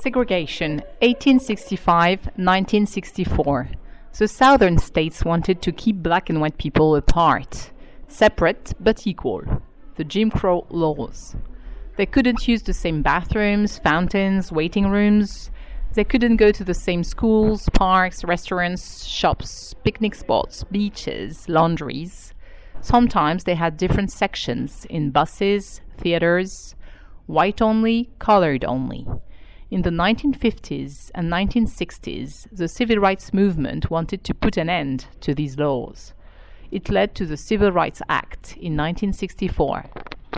Segregation, 1865-1964. The southern states wanted to keep black and white people apart, separate but equal. The Jim Crow laws. They couldn't use the same bathrooms, fountains, waiting rooms. They couldn't go to the same schools, parks, restaurants, shops, picnic spots, beaches, laundries. Sometimes they had different sections in buses, theaters, white only, colored only. In the 1950s and 1960s, the civil rights movement wanted to put an end to these laws. It led to the Civil Rights Act in 1964.